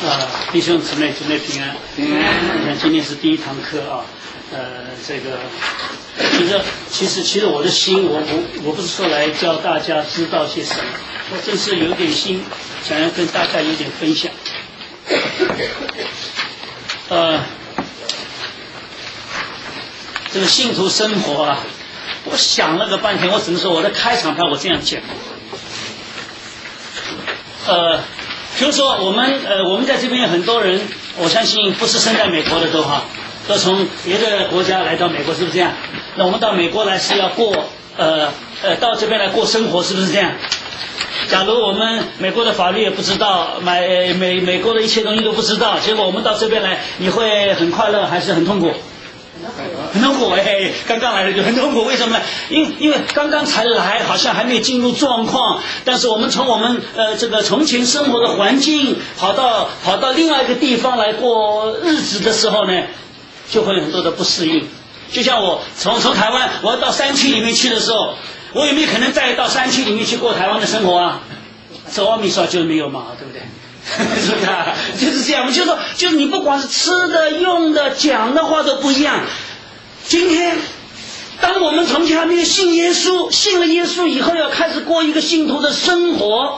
弟兄姊妹平安。今天是第一堂课啊。这个其实我的心，我不是说来教大家知道些什么，我真是有点心想要跟大家有点分享。这个信徒生活啊，我想了个半天，我只能说我的开场白我这样讲。比如说我们在这边很多人，我相信不是生在美国的都从别的国家来到美国，是不是这样？那我们到美国来是要过到这边来过生活，是不是这样？假如我们美国的法律也不知道，美国的一切东西都不知道，结果我们到这边来，你会很快乐还是很痛苦？很痛苦刚刚来的就很痛苦，为什么呢？因为刚刚才来，好像还没有进入状况，但是我们从这个从前生活的环境跑到另外一个地方来过日子的时候呢，就会有很多的不适应。就像我从台湾我要到山区里面去的时候，我有没有可能再到山区里面去过台湾的生活啊？这阿弥说就是没有嘛，对不对？是不是啊？就是这样，我就说，就是你不管是吃的、用的、讲的话都不一样。今天，当我们从前还没有信耶稣，信了耶稣以后，要开始过一个信徒的生活。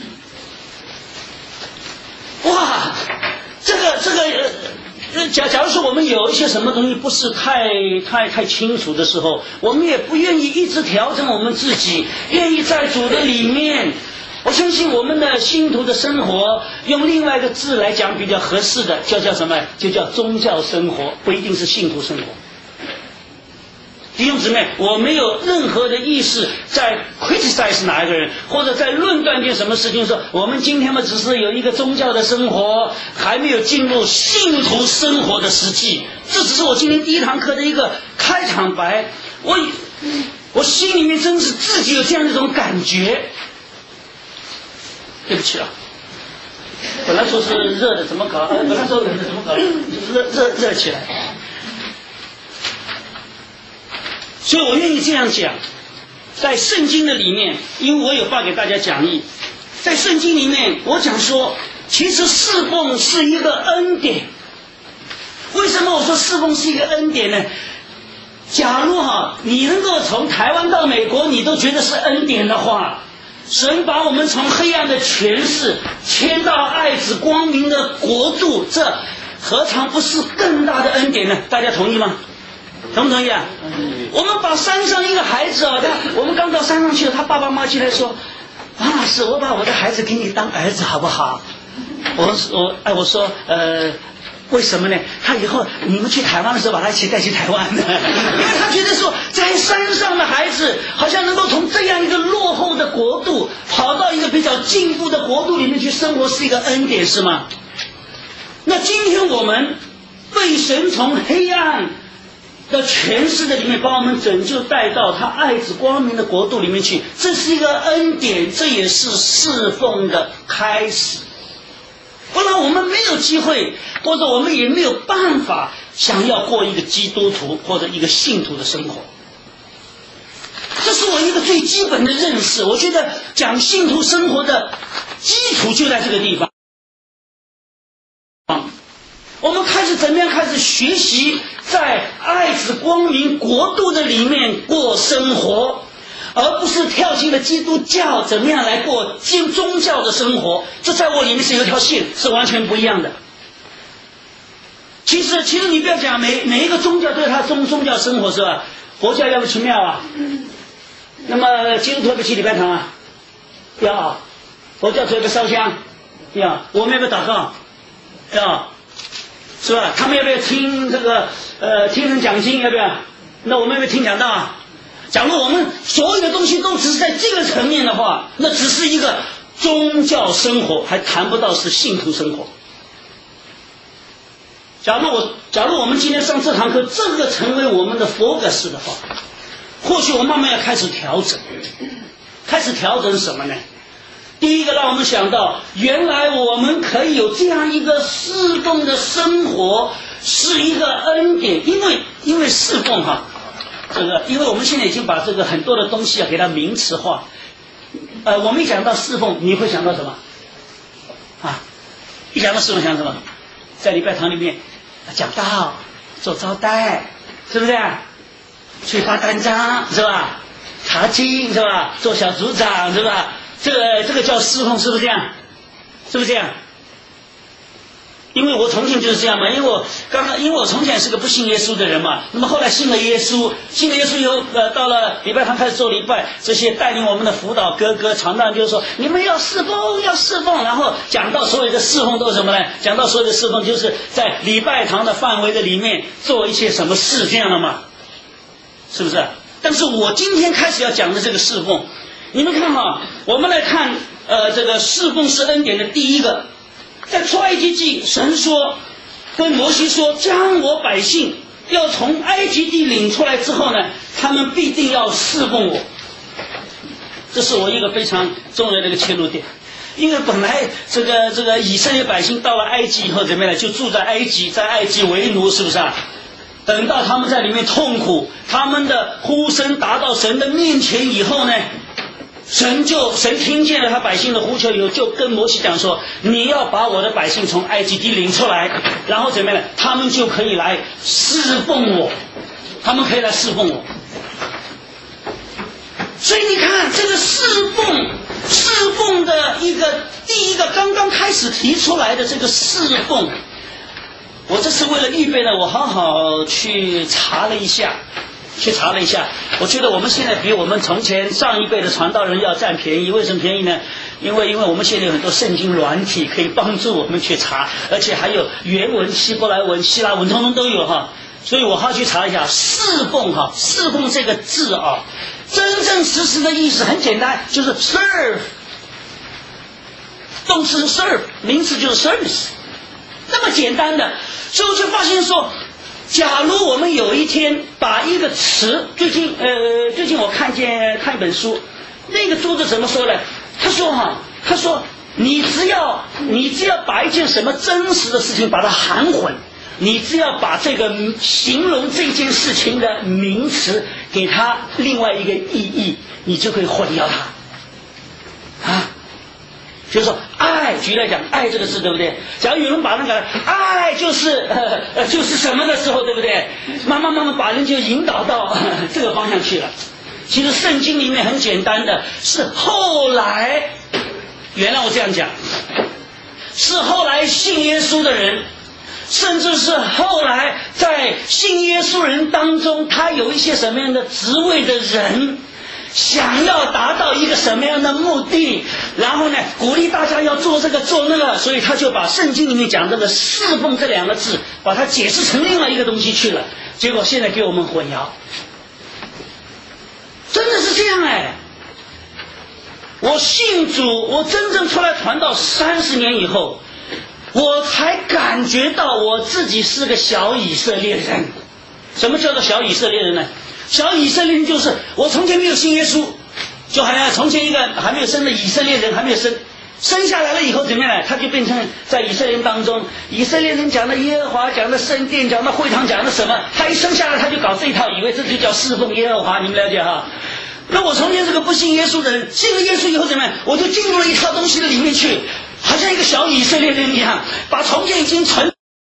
哇，这个，假如说我们有一些什么东西不是太清楚的时候，我们也不愿意一直调整我们自己，愿意在主的里面。我相信我们的信徒的生活，用另外一个字来讲比较合适的，叫什么？就叫宗教生活，不一定是信徒生活。弟兄姊妹，我没有任何的意识在 criticize 哪一个人，或者在论断件什么事情，说我们今天嘛只是有一个宗教的生活，还没有进入信徒生活的实际。这只是我今天第一堂课的一个开场白。我心里面真是自己有这样一种感觉。对不起啊，本来说是热的，怎么搞？本来说冷的，怎么搞？就是热起来。所以我愿意这样讲，在圣经的里面，因为我有话给大家讲义，在圣经里面我讲说，其实侍奉是一个恩典。为什么我说侍奉是一个恩典呢？假如你能够从台湾到美国，你都觉得是恩典的话，神把我们从黑暗的权势迁到爱子光明的国度，这何尝不是更大的恩典呢？大家同意吗？同不同意啊？我们把山上一个孩子我们刚到山上去了，他爸爸妈妈进来说：“王老师，我把我的孩子给你当儿子好不好？”我说为什么呢？他以后你们去台湾的时候把他一起带去台湾的，因为他觉得说，在山上的孩子好像能够从这样一个落后的国度跑到一个比较进步的国度里面去生活，是一个恩典，是吗？那今天我们被神从黑暗的权势的里面把我们拯救带到他爱子光明的国度里面去，这是一个恩典，这也是侍奉的开始。不然我们没有机会，或者我们也没有办法想要过一个基督徒或者一个信徒的生活。这是我一个最基本的认识。我觉得讲信徒生活的基础就在这个地方。我们开始怎么样开始学习在爱子光明国度的里面过生活，而不是跳进了基督教怎么样来过宗教的生活。这在我里面是有一条线，是完全不一样的。其实你不要讲每一个宗教都有它宗教生活，是吧？佛教要不去庙啊，那么基督徒要不去礼拜堂啊，要。佛教徒要不烧香，要。我们要不要祷告，要，是吧？他们要不要听听人讲经，要不要？那我们要不要听讲道啊？假如我们所有的东西都只是在这个层面的话，那只是一个宗教生活，还谈不到是信徒生活。假如我们今天上这堂课，这个成为我们的 focus 的话，或许我慢慢要开始调整。开始调整什么呢？第一个让我们想到，原来我们可以有这样一个侍奉的生活，是一个恩典。因为侍奉因为我们现在已经把这个很多的东西给它名词化。我们一讲到侍奉，你会想到什么？一一讲到侍奉想什么？在礼拜堂里面讲道、做招待，是不是？去发单张是吧？查经是吧？做小组长是吧？这个叫侍奉，是不是这样？是不是这样？因为我从前就是这样嘛，因为我从前是个不信耶稣的人嘛，那么后来信了耶稣以后，到了礼拜堂开始做礼拜，这些带领我们的辅导哥哥传道就是说，你们要侍奉，然后讲到所有的侍奉都是什么呢？讲到所有的侍奉就是在礼拜堂的范围的里面做一些什么事，这样的嘛，是不是？但是我今天开始要讲的这个侍奉，你们看哈，我们来看这个侍奉是恩典的第一个。在出埃及记，神说跟摩西说，将我百姓要从埃及地领出来之后呢，他们必定要侍奉我。这是我一个非常重要的一个切入点。因为本来这个以色列百姓到了埃及以后怎么样呢？就住在埃及，在埃及为奴，是不是啊？等到他们在里面痛苦，他们的呼声达到神的面前以后呢，神听见了他百姓的呼求以后，就跟摩西讲说，你要把我的百姓从埃及地领出来，然后怎么样呢？他们就可以来侍奉我，所以你看这个侍奉的第一个刚刚开始提出来的这个侍奉，我这次为了预备呢，我好好去查了一下，我觉得我们现在比我们从前上一辈的传道人要占便宜。为什么便宜呢？因为我们现在有很多圣经软体可以帮助我们去查，而且还有原文、希伯来文、希腊文通通都有哈。所以我好去查一下侍奉哈，侍奉这个字啊，真正实实的意思很简单，就是 serve， 动词 serve， 名词就是 service， 那么简单的。所以我就发现说，假如我们有一天把一个词，最近我看一本书，那个作者怎么说呢？他说你只要把一件什么真实的事情把它含混，你只要把这个形容这件事情的名词给它另外一个意义，你就可以混淆它啊。比如说爱，举例来讲，爱这个字对不对？假如有人把那个爱就是什么的时候，对不对？慢慢把人就引导到这个方向去了。其实圣经里面很简单的，是后来，原来我这样讲，是后来信耶稣的人，甚至是后来在信耶稣人当中，他有一些什么样的职位的人，想要达到一个什么样的目的，然后呢鼓励大家要做这个做那个，所以他就把圣经里面讲这个侍奉这两个字把它解释成另外一个东西去了，结果现在给我们混淆。真的是这样哎！我信主，我真正出来传道30年以后，我才感觉到我自己是个小以色列人。什么叫做小以色列人呢？小以色列人就是我从前没有信耶稣，就好像从前一个还没有生的以色列人还没有生下来了以后怎么样呢？他就变成在以色列人当中，以色列人讲的耶和华，讲的圣殿，讲的会堂，讲的什么，他一生下来他就搞这一套，以为这就叫侍奉耶和华，你们了解哈？那我从前是个不信耶稣的人，信了耶稣以后怎么样？我就进入了一套东西的里面去，好像一个小以色列人一样，把从前已经存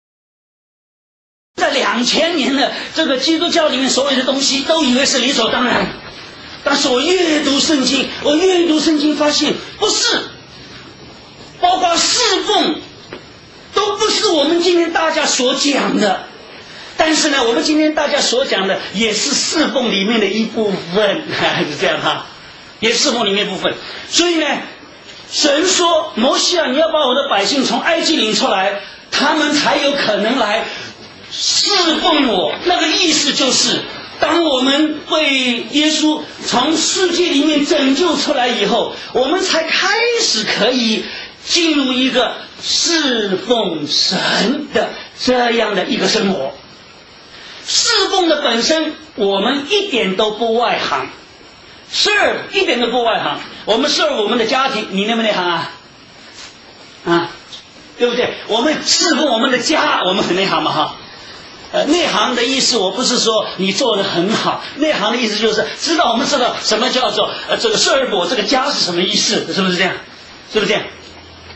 在2000年的这个基督教里面所有的东西都以为是理所当然。但是我阅读圣经发现不是，包括侍奉都不是我们今天大家所讲的。但是呢，我们今天大家所讲的也是侍奉里面的一部分，是这样哈，也是侍奉里面一部分。所以呢，神说摩西啊，你要把我的百姓从埃及领出来，他们才有可能来侍奉我。那个意思就是，当我们被耶稣从世界里面拯救出来以后，我们才开始可以进入一个侍奉神的这样的一个生活。侍奉的本身我们一点都不外行， serve 一点都不外行。我们 serve 我们的家庭，你内不内行啊？对不对？我们侍奉我们的家，我们很内行嘛哈。内行的意思我不是说你做得很好，内行的意思就是我们知道什么叫做这个 serve 我这个家是什么意思，是不是这样？是不是这样？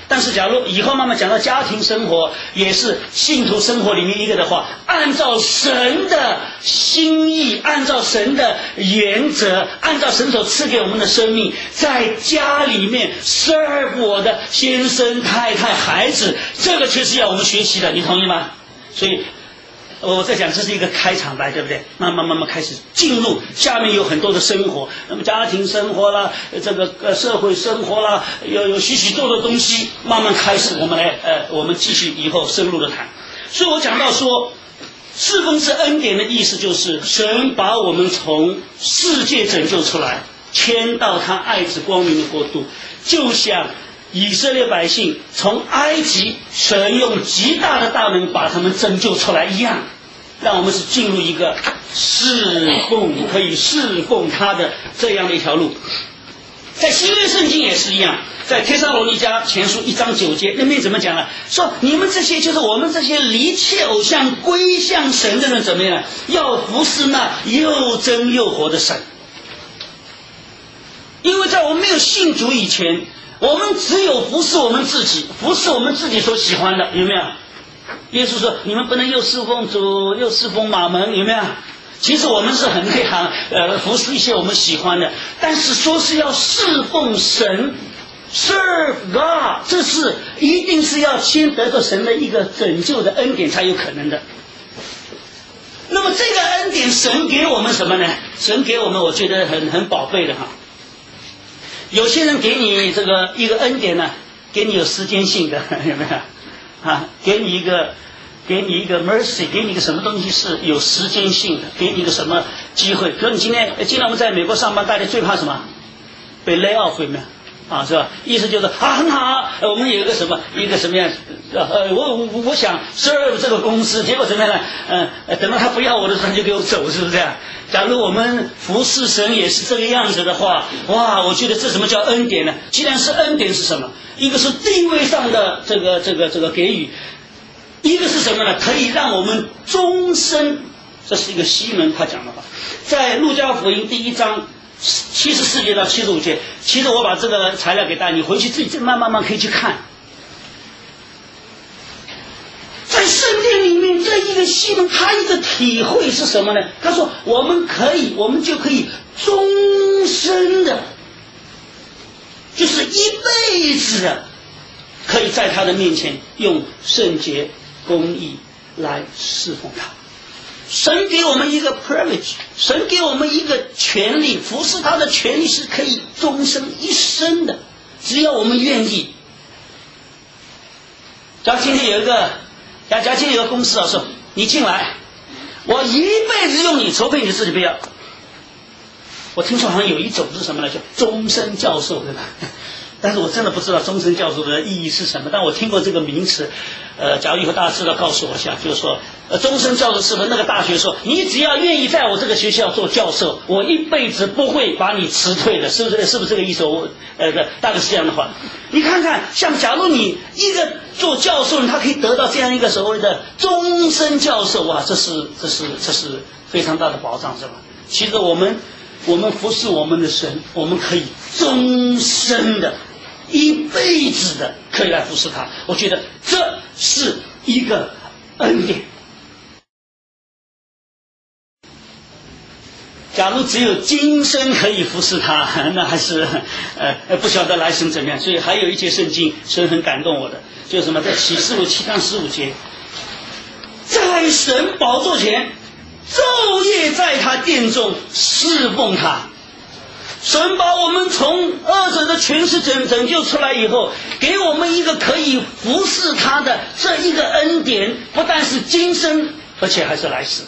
但是假如以后慢慢讲到家庭生活，也是信徒生活里面一个的话，按照神的心意，按照神的原则，按照神所赐给我们的生命，在家里面 serve 我的先生、太太、孩子，这个却是要我们学习的，你同意吗？所以我在讲这是一个开场白，对不对？慢慢开始进入下面有很多的生活，那么家庭生活啦，这个社会生活啦，有许许多多的东西，慢慢开始我们继续以后深入的谈。所以我讲到说，侍奉是恩典的意思，就是神把我们从世界拯救出来，迁到他爱子光明的国度，就像以色列百姓从埃及，神用极大的大能把他们拯救出来一样，让我们是进入一个可以侍奉他的这样的一条路。在新约圣经也是一样，在帖撒罗尼迦前书1章9节那边怎么讲呢？说你们这些就是我们这些离弃偶像归向神的人怎么样？要服侍那又真又活的神。因为在我们没有信主以前，我们只有服侍我们自己，服侍我们自己所喜欢的，有没有？耶稣说你们不能又侍奉主又侍奉马门，有没有？其实我们是很内行，服侍一些我们喜欢的，但是说是要侍奉神 serve God， 这是一定是要先得到神的一个拯救的恩典才有可能的。那么这个恩典神给我们什么呢？神给我们我觉得很宝贝的哈。有些人给你这个一个恩典呢，给你有时间性的，有没有？啊，给你一个 mercy， 给你一个什么东西是有时间性的，给你一个什么机会。比如你今天我们在美国上班，大家最怕什么？被 lay off 有没有？啊，是吧？意思就是很好，我们有一个什么样？我想 serve 这个公司，结果怎么样呢？等到他不要我的时候，他就给我走，是不是这样？假如我们服侍神也是这个样子的话，哇，我觉得这什么叫恩典呢？既然是恩典，是什么？一个是地位上的这个给予，一个是什么呢？可以让我们终身。这是一个西门他讲的话，在路加福音1章74节到75节，其实我把这个材料给大家，你回去自己慢慢可以去看。在圣殿里面，这一个西门他一个体会是什么呢？他说我们就可以终身的，就是一辈子的，可以在他的面前用圣洁公义来侍奉他。神给我们一个 privilege， 神给我们一个权利，服侍他的权利是可以终身一生的，只要我们愿意。假如今天有一个公司说你进来，我一辈子用你，除非你自己不要。我听说好像有一种是什么呢？叫终身教授，对吧？但是我真的不知道终身教授的意义是什么，但我听过这个名词。假如以后大家知道告诉我一下，就是说终身教授是不是那个大学说你只要愿意在我这个学校做教授，我一辈子不会把你辞退的，是不是这个意思？大概是这样的话。你看看，像假如你一个做教授，他可以得到这样一个所谓的终身教授啊，这是非常大的保障，是吧？其实我们服侍我们的神，我们可以终身的一辈子的可以来服侍他，我觉得这是一个恩典。假如只有今生可以服侍他，那还是不晓得来生怎么样。所以还有一节圣经神很感动我的，就是什么，在启示录7章15节，在神宝座前昼夜在他殿中侍奉他。神把我们从恶者的权势拯救出来以后，给我们一个可以服侍他的这一个恩典，不但是今生，而且还是来世。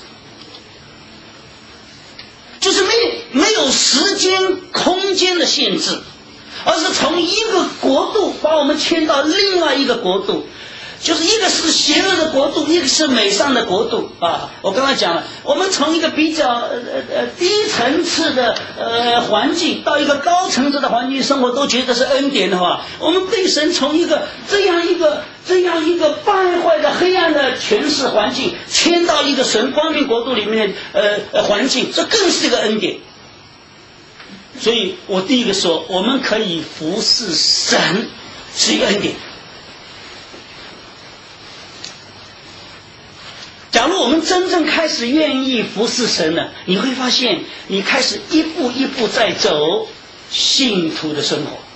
就是没有时间空间的限制，而是从一个国度把我们迁到另外一个国度，就是一个是邪恶的国度，一个是美善的国度啊！我刚才讲了，我们从一个比较低层次的环境到一个高层次的环境生活，都觉得是恩典的话，我们被神从一个这样一个败坏的黑暗的权势环境迁到一个神光明国度里面的环境，这更是一个恩典。所以我第一个说，我们可以服侍神是一个恩典。 如我们真正开始愿意服侍神了，你会发现你开始一步一步在走信徒的生活。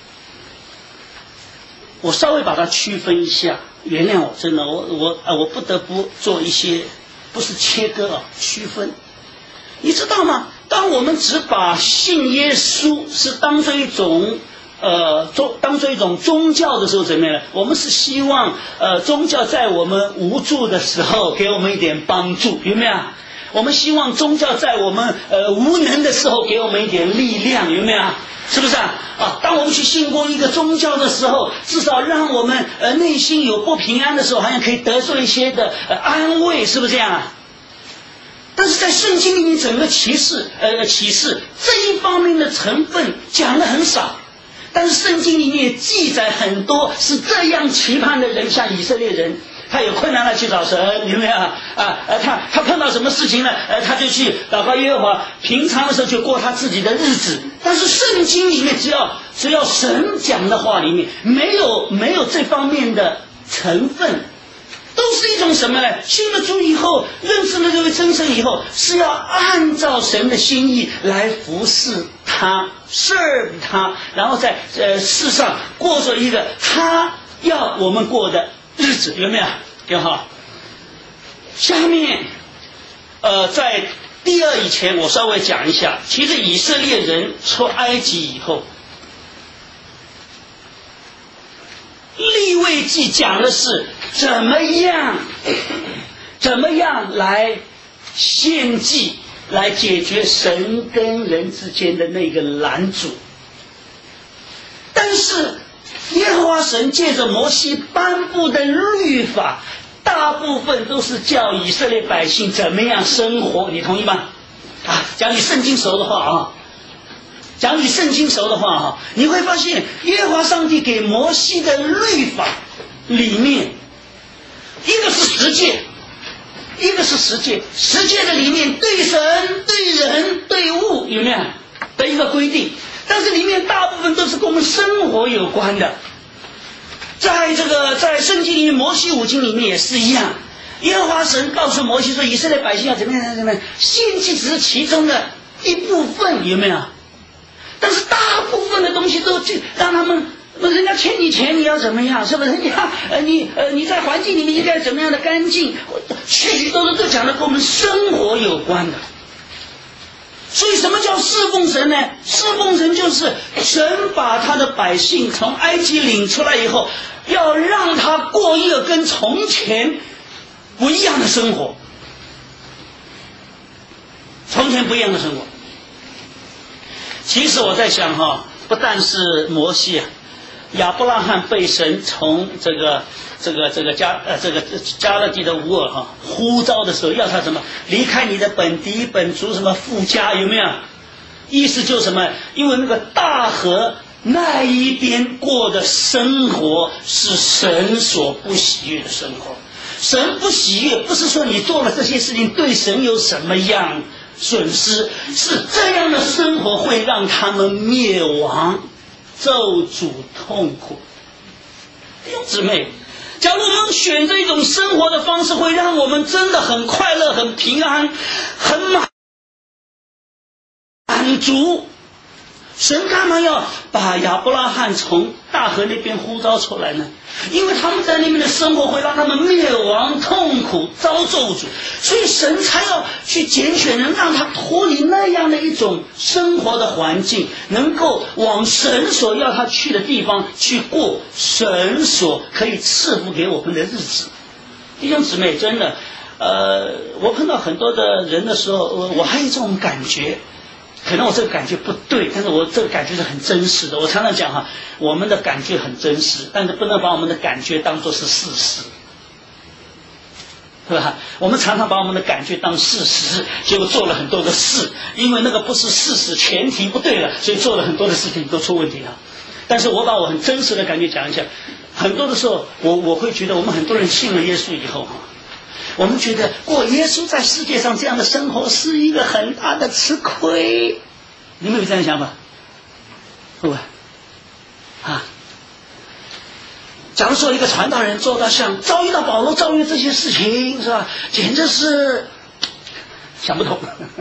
我稍微把它区分一下，原谅我，真的，我不得不做一些，不是切割啊，区分。你知道吗？当我们只把信耶稣是当做一种宗教的时候，怎么样呢？我们是希望宗教在我们无助的时候给我们一点帮助，有没有？我们希望宗教在我们无能的时候给我们一点力量，有没有？是不是啊？当我们去信过一个宗教的时候，至少让我们内心有不平安的时候，好像可以得受一些的安慰，是不是这样啊？但是在圣经里面整个启示这一方面的成分讲得很少，但是圣经里面也记载很多是这样期盼的人，像以色列人，他有困难了去找神，有没有他碰到什么事情了，他就去祷告耶和华，平常的时候就过他自己的日子。但是圣经里面只要神讲的话里面没有这方面的成分，都是一种什么呢？信了主以后，认识了这位真神以后，是要按照神的心意来服侍他 serve 他，然后在世上过着一个他要我们过的日子，有没有？有哈。下面在第二以前我稍微讲一下，其实以色列人出埃及以后，利未记讲的是怎么样来献祭，来解决神跟人之间的那个拦阻。但是耶和华神借着摩西颁布的律法，大部分都是叫以色列百姓怎么样生活，你同意吗？讲你圣经熟的话你会发现耶和华上帝给摩西的律法里面，一个是十诫，一个是十诫。十诫的里面对神、对人、对物有没有的一个规定，但是里面大部分都是跟我们生活有关的。在圣经里面，摩西五经里面也是一样。耶和华神告诉摩西说，以色列百姓要怎么样，献祭只是其中的一部分，有没有？但是大部分的东西都去让他们，人家欠你钱，你要怎么样？是不是？你在环境里面应该怎么样的干净？许许多多都讲的跟我们生活有关的。所以什么叫侍奉神呢？侍奉神就是神把他的百姓从埃及领出来以后，要让他过一个跟从前不一样的生活，从前不一样的生活。其实我在想不但是摩西亚伯拉罕被神从这个加勒底的乌尔呼召的时候，要他什么离开你的本地本族，什么父家，有没有？意思就是什么？因为那个大河那一边过的生活是神所不喜悦的生活。神不喜悦，不是说你做了这些事情对神有什么样损失，是这样的生活会让他们灭亡、咒诅、痛苦。弟兄姊妹，假如我们选择一种生活的方式，会让我们真的很快乐、很平安、很满足。神干嘛要把亚伯拉罕从大河那边呼召出来呢？因为他们在那边的生活会让他们灭亡、痛苦、遭咒诅，所以神才要去拣选人，让他脱离那样的一种生活的环境，能够往神所要他去的地方去过神所可以赐福给我们的日子。弟兄姊妹，真的我碰到很多的人的时候，我还有这种感觉，可能我这个感觉不对，但是我这个感觉是很真实的。我常常讲我们的感觉很真实，但是不能把我们的感觉当作是事实，是吧？我们常常把我们的感觉当事实，结果做了很多的事，因为那个不是事实，前提不对了，所以做了很多的事情都出问题了。但是我把我很真实的感觉讲一下，很多的时候我会觉得我们很多人信了耶稣以后我们觉得过耶稣在世界上这样的生活是一个很大的吃亏，你们有这样的想法？会不会假如说一个传道人做到像遭遇到保罗遭遇这些事情，是吧？简直是想不通。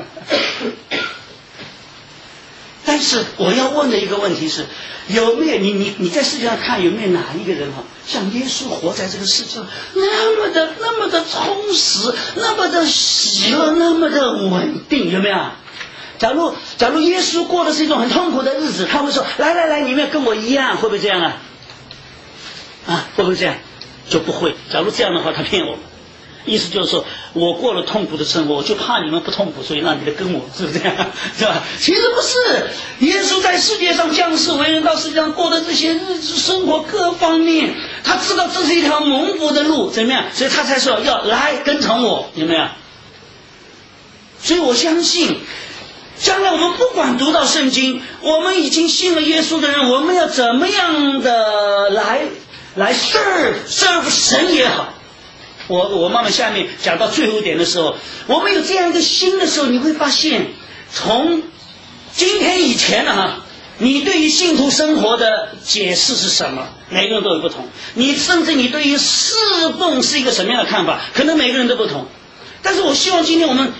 但是我要问的一个问题是，有没有你在世界上看有没有哪一个人像耶稣活在这个世界上那么的充实，那么的喜乐，那么的稳定，有没有？假如耶稣过的是一种很痛苦的日子，他会说来，你们跟我一样，会不会这样啊？会不会这样？就不会。假如这样的话，他骗我们。意思就是说，我过了痛苦的生活，我就怕你们不痛苦，所以让你们跟我，是不是这样？是吧？其实不是，耶稣在世界上降世为人，到世界上过的这些日子生活各方面，他知道这是一条蒙福的路，怎么样？所以他才说要来跟从我，有没有？所以我相信，将来我们不管读到圣经，我们已经信了耶稣的人，我们要怎么样的来 serve 神也好。我慢慢下面讲到最后一点的时候，我们有这样一个心的时候，你会发现，从今天以前你对于信徒生活的解释是什么？每个人都有不同。甚至你对于侍奉是一个什么样的看法？可能每个人都不同。但是我希望今天我们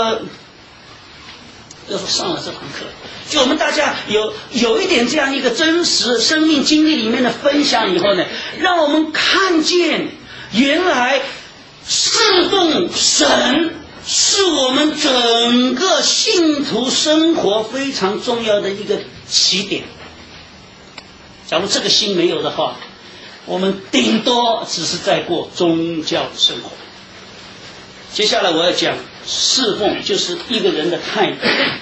要说上了这堂课，就我们大家有一点这样一个真实生命经历里面的分享以后呢，让我们看见原来侍奉神是我们整个信徒生活非常重要的一个起点。假如这个心没有的话，我们顶多只是在过宗教生活。接下来我要讲侍奉就是一个人的态度。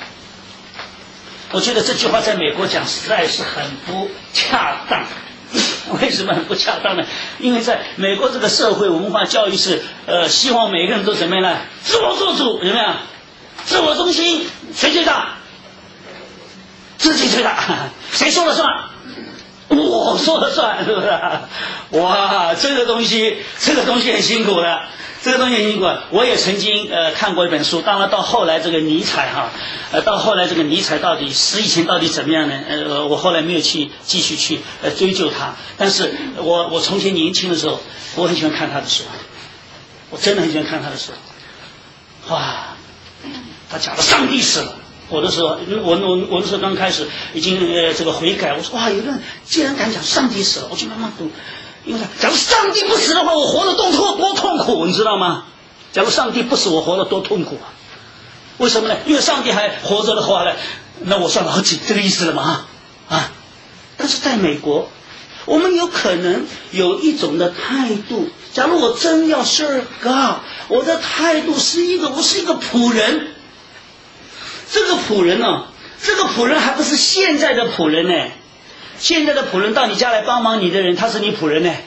我觉得这句话在美国讲实在是很不恰当。为什么很不恰当呢？因为在美国这个社会文化教育是希望每个人都怎么样呢？自我做主，有没有？自我中心，谁最大？自己最大，谁说了算？我说了算，是不是？哇，这个东西很辛苦的。这个东西很辛苦，我也曾经看过一本书，当然到后来这个尼采到后来这个尼采到底死以前到底怎么样呢？我后来没有去继续去追究他，但是我从前年轻的时候，我很喜欢看他的书，我真的很喜欢看他的书。哇，他讲了上帝死了，我的时候，我那时候刚开始已经这个悔改，我说哇，有人既然敢讲上帝死了，我就慢慢读。因为假如上帝不死的话，我活得多痛苦，你知道吗？假如上帝不死，我活得多痛苦啊！为什么呢？因为上帝还活着的话呢，那我算老几，这个意思了吗？但是在美国，我们有可能有一种的态度，假如我真要 serve God， 我的态度是我是一个仆人。这个仆人还不是现在的仆人呢。现在的仆人到你家来帮忙你的人，他是你仆人呢，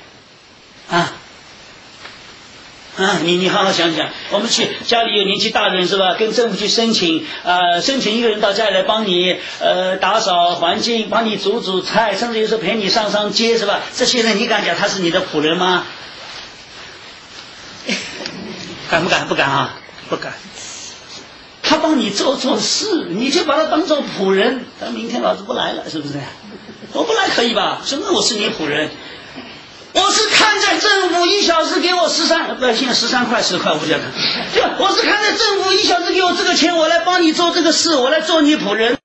你好好想想，我们去家里有年纪大的人是吧？跟政府去申请一个人到家里来帮你打扫环境，帮你煮菜，甚至有时候陪你上街是吧？这些人你敢讲他是你的仆人吗？敢不敢？不敢不敢。他帮你做事，你就把他当做仆人。他明天老子不来了，是不是？我不来可以吧？说那我是你仆人，我是看在政府1小时给我现在13块10块，我不讲了。我是看在政府1小时给我这个钱，我来帮你做这个事，我来做你仆人。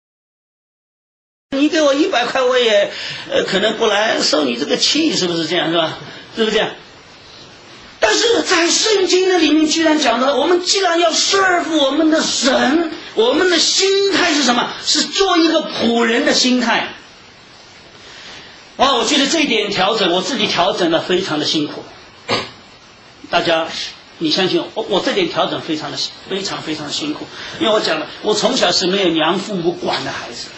你给我100块，我也可能不来受你这个气，是不是这样？是吧？是不是这样？但是在圣经的里面居然讲到，我们既然要 serve 我们的神，我们的心态是什么？是做一个仆人的心态。我觉得这一点调整，我自己调整的非常的辛苦。大家，你相信我这点调整非常辛苦，因为我讲了，我从小是没有娘父母管的孩子，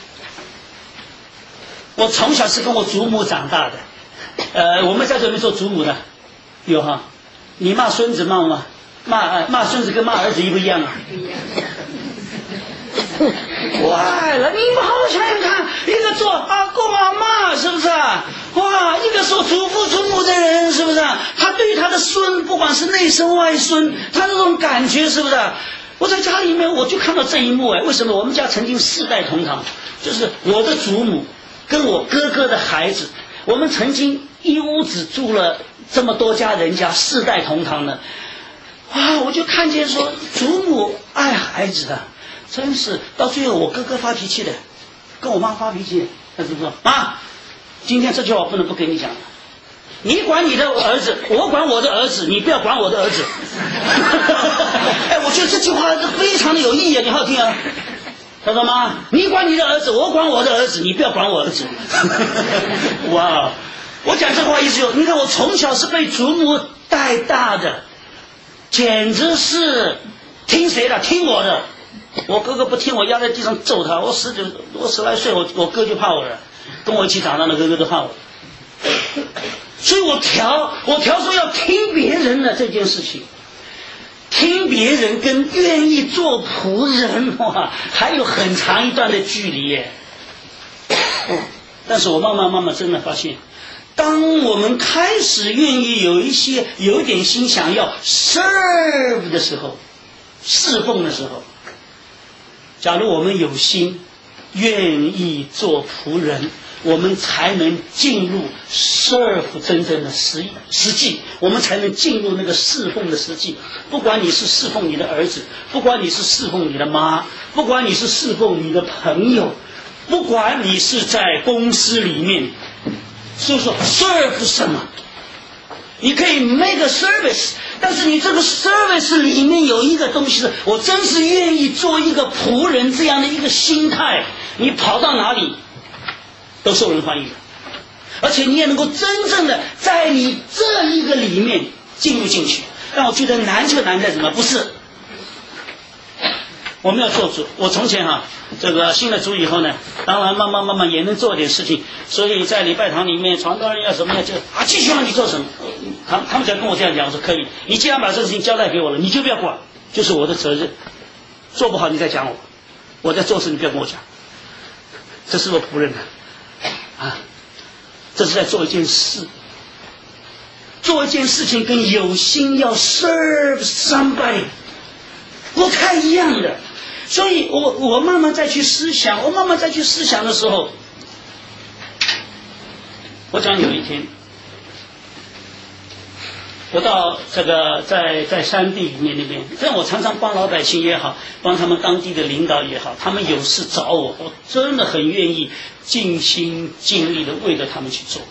我从小是跟我祖母长大的。我们在这边做祖母的，有哈。你骂孙子骂吗？骂孙子跟骂儿子一不一样啊？坏了，你们好好想想看，一个做阿公阿嬷是不是啊？哇，一个做祖父祖母的人是不是啊？他对于他的孙，不管是内孙外孙，他那种感觉是不是啊？我在家里面我就看到这一幕为什么我们家曾经4代同堂，就是我的祖母跟我哥哥的孩子，我们曾经一屋子住了这么多家人家，4代同堂的，啊，我就看见说祖母爱孩子的，真是到最后我哥哥发脾气的，跟我妈发脾气的，他就说啊，今天这句话我不能不跟你讲了，你管你的儿子，我管我的儿子，你不要管我的儿子。哎，我觉得这句话非常的有意义，你好听啊。他说妈，你管你的儿子，我管我的儿子，你不要管我儿子。哇，我讲这话意思你看我从小是被祖母带大的，简直是听谁的？听我的。我哥哥不听，我压在地上揍他。我10来岁，我哥就怕我了，跟我一起长大的哥哥都怕我。所以我调说要听别人的这件事情，听别人跟愿意做仆人哇，还有很长一段的距离耶。但是我慢慢真的发现，当我们开始愿意有点心想要 serve 的时候，侍奉的时候，假如我们有心愿意做仆人，我们才能进入 serve 真正的实际，我们才能进入那个侍奉的实际。不管你是侍奉你的儿子，不管你是侍奉你的妈，不管你是侍奉你的朋友，不管你是在公司里面，所以说 serve 什么？你可以 make a service， 但是你这个 service 里面有一个东西是，我真是愿意做一个仆人这样的一个心态，你跑到哪里都受人欢迎，而且你也能够真正的在你这一个里面进入进去。但我觉得难就难在什么？不是我们要做主。我从前这个信了主以后呢，当然慢慢也能做点事情，所以在礼拜堂里面传道人要什么呀，就继续让你做什么。他们只要跟我这样讲，我说可以，你既然把这事情交代给我了，你就不要管，就是我的责任，做不好你再讲我在做事你不要跟我讲，这是我仆人这是在做一件事，做一件事情跟有心要 serve somebody 不太一样的。所以我慢慢再去思想，的时候，我讲有一天我到这个在山地里面那边，让我常常帮老百姓也好，帮他们当地的领导也好，他们有事找我真的很愿意尽心尽力的为了他们去做。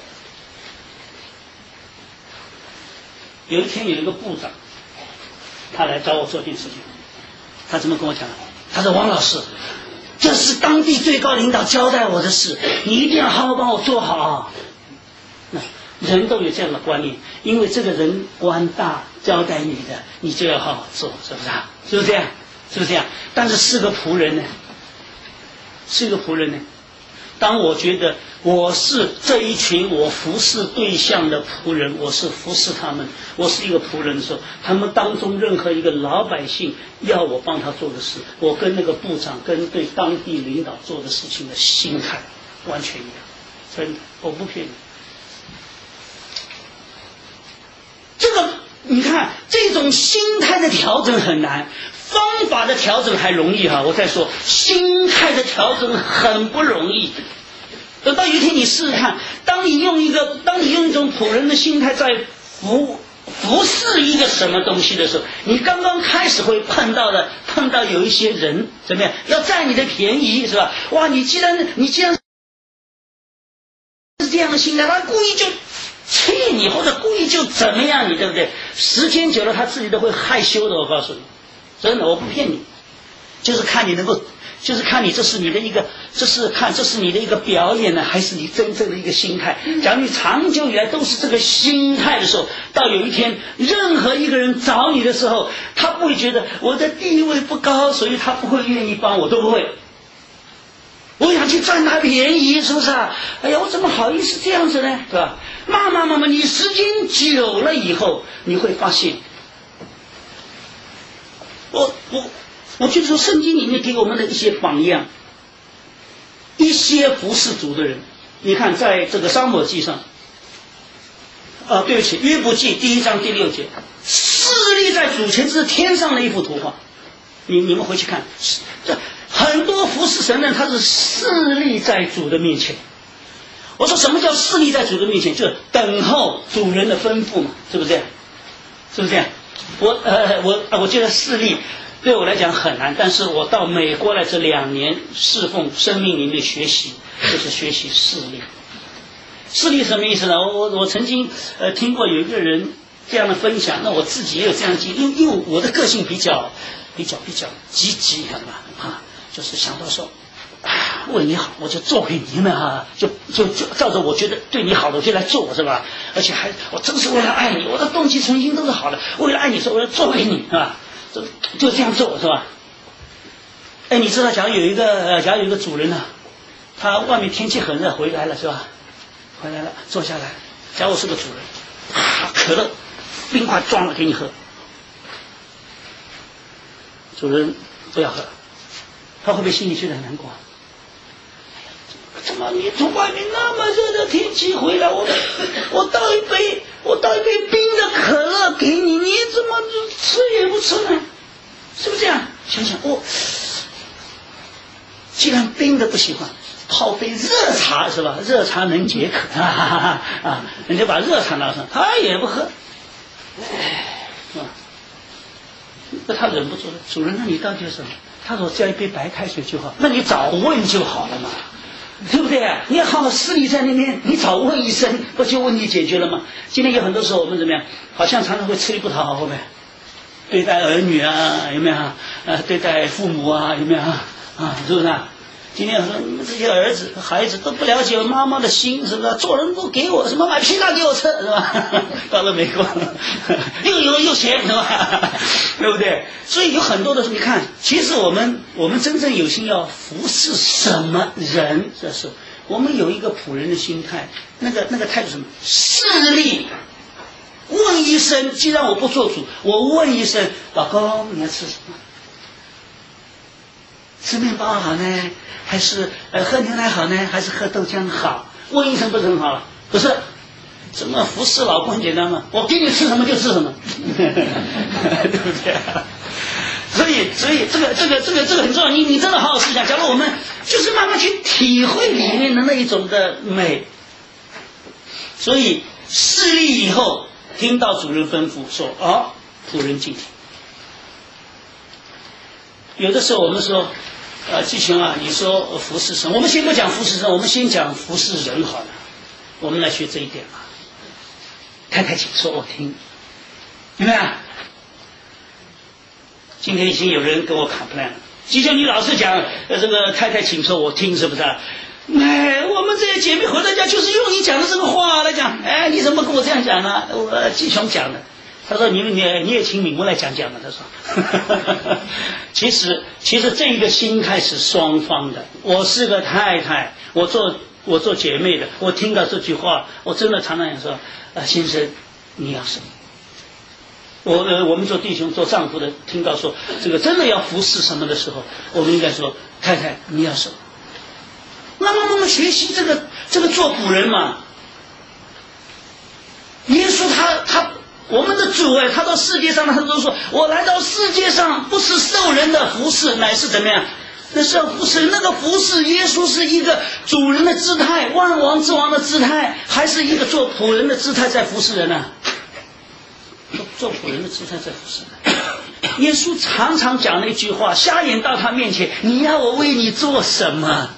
有一天有一个部长，他来找我做件事情，他怎么跟我讲？他说王老师，这是当地最高领导交代我的事，你一定要好好帮我做好。人都有这样的观念，因为这个人官大，交代你的，你就要好好做，是不是啊？是不是这样？但是是个仆人呢，当我觉得我是这一群我服侍对象的仆人，我是服侍他们，我是一个仆人的时候，他们当中任何一个老百姓要我帮他做的事，我跟那个部长跟对当地领导做的事情的心态完全一样，真的，我不骗你。这个你看，这种心态的调整很难，方法的调整还容易我再说，心态的调整很不容易。等到有一天你试试看，当你用一种仆人的心态在服侍一个什么东西的时候，你刚刚开始会碰到有一些人怎么样，要占你的便宜，是吧？哇，你既然是这样的心态，他故意就气你，或者故意就怎么样你，对不对？时间久了他自己都会害羞的，我告诉你，真的，我不骗你，就是看你这是你的一个表演呢，还是你真正的一个心态。假如你长久以来都是这个心态的时候，到有一天任何一个人找你的时候，他不会觉得我的地位不高，所以他不会愿意帮我，都不会。我想去占他便宜，是不是啊？哎呀，我怎么好意思这样子呢？对吧？慢慢，你时间久了以后，你会发现，我觉得说圣经里面给我们的一些榜样，一些服侍主的人，你看在这个撒母耳记上，对不起，约伯记1章第6节，侍立在主前，这是天上的一幅图画。你们回去看，这很多服侍神的人，他是侍立在主的面前。 我说什么叫侍立在主人面前？就是等候主人的吩咐嘛，是不是这样？是不是这样？我觉得侍立对我来讲很难，但是我到美国来这2年侍奉生命里面学习，就是学习侍立。侍立什么意思呢？我曾经听过有一个人这样的分享，那我自己也有这样的经历，因为我的个性比较积极，看吧啊，就是想到说为你好，我就做给你们啊，就照着我觉得对你好的我就来做，是吧？而且我真是为了爱你，我的动机存心都是好的，为了爱你说我要做给你，是吧？就这样做，是吧？哎，你知道，假如有一个主人呢，他外面天气很热回来了，是吧？回来了，坐下来，假如我是个主人，可乐冰块装了给你喝，主人不要喝，他会不会心里觉得很难过？怎么你从外面那么热的天气回来，我倒一杯冰的可乐给你，你怎么吃也不吃呢？是不是这样？想想既然冰的不喜欢，泡杯热茶是吧？热茶能解渴人家把热茶拿上，他也不喝，是吧？那他忍不住了，主人，那你到底是什么？他说加一杯白开水就好，那你早问就好了嘛。对不对？你要好好侍立在那边，你早问一声，不就问题解决了吗？今天有很多时候我们怎么样？好像常常会吃力不讨好，会不会？对待儿女啊，有没有？对待父母啊，有没有？是不是？今天很多你们这些儿子孩子都不了解妈妈的心，是不是？做人不给我什么买披萨给我吃，是吧？到了美国又油又咸，是吧？对不对？所以有很多的时候，你看，其实我们真正有心要服侍什么人，这是我们有一个仆人的心态，那个态度什么？势利。问一声，既然我不做主，我问一声，老公你要吃什么？吃面包好呢，还是喝牛奶好呢，还是喝豆浆好？问一声不是很好了？不是，怎么服侍老公很简单嘛？我给你吃什么就吃什么，对不对？所以这个很重要。你真的好好思想。假如我们就是慢慢去体会里面的那一种的美，所以侍立以后，听到主人吩咐说：“仆人敬听。”有的时候我们说，季琼啊，你说服侍神，我们先不讲服侍神，我们先讲服侍人好了。我们来学这一点吧。太太，请说，我听。有没有？今天已经有人跟我complain了，季琼，你老是讲这个太太，请说，我听，是不是？我们这些姐妹回到家就是用你讲的这个话来讲，你怎么跟我这样讲呢？我季琼讲的。他说你也请敏文来讲讲嘛。他说其实这一个心态是双方的。我是个太太，我做姐妹的，我听到这句话，我真的常常想说，先生你要什么？我们做弟兄做丈夫的，听到说这个真的要服侍什么的时候，我们应该说，太太你要什么？慢慢学习这个做仆人嘛。耶稣他我们的主他到世界上，他都说，我来到世界上不是受人的服侍，乃是怎么样？那是要服侍。那个服侍，耶稣是一个主人的姿态，万王之王的姿态，还是一个做仆人的姿态在服侍人呢？做仆人的姿态在服侍人。耶稣常常讲那句话：瞎眼到他面前，你要我为你做什么？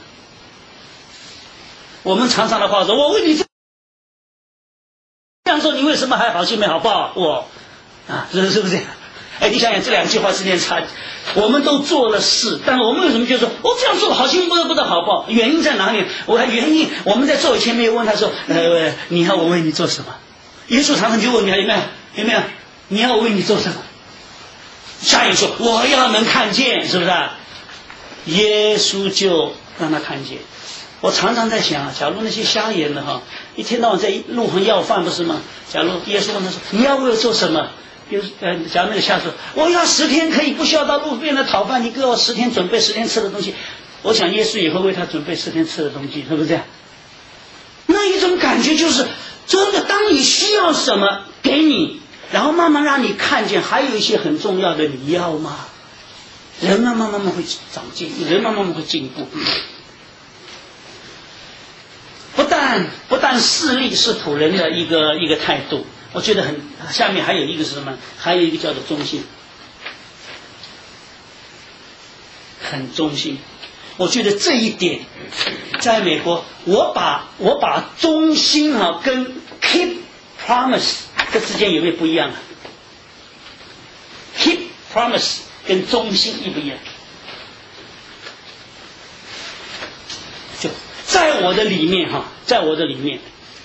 我们常常的话说，我为你做。这样说你为什么还好心没好报？是不是这样？你想想这两句话之间差，我们都做了事，但是我们为什么就说我这样做好心不得好报？原因在哪里？原因我们在做以前没有问他说，你要我为你做什么？耶稣常常就问你有没有？你要我为你做什么？下一说我要能看见，是不是？耶稣就让他看见。我常常在想，假如那些瞎眼的一天到晚在路上要饭，不是吗？假如耶稣问他说，你要为我做什么？假如那个瞎说，我要10天可以不需要到路边来讨饭，你给我10天准备10天吃的东西。我想耶稣也会为他准备10天吃的东西，是不是这样？那一种感觉就是真的，当你需要什么给你，然后慢慢让你看见还有一些很重要的你要吗？人慢慢会长进，人慢慢会进步。 不但势利是仆人的一个态度，我觉得下面还有一个是什么？还有一个叫做忠心，很忠心。我觉得这一点在美国，我把忠心跟 keep promise 这之间有没有不一样？keep promise 跟忠心一不一样？就在我的里面在我的里面，